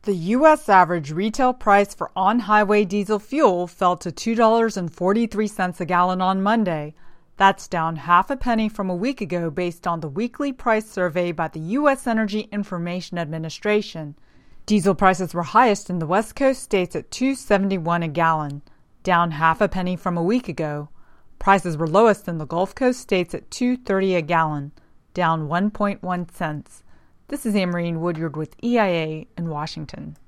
The U.S. average retail price for on-highway diesel fuel fell to $2.43 a gallon on Monday. That's down half a penny from a week ago based on the weekly price survey by the U.S. Energy Information Administration. Diesel prices were highest in the West Coast states at $2.71 a gallon, down half a penny from a week ago. Prices were lowest in the Gulf Coast states at $2.30 a gallon, down 1.1 cents. This is Amarine Woodyard with EIA in Washington.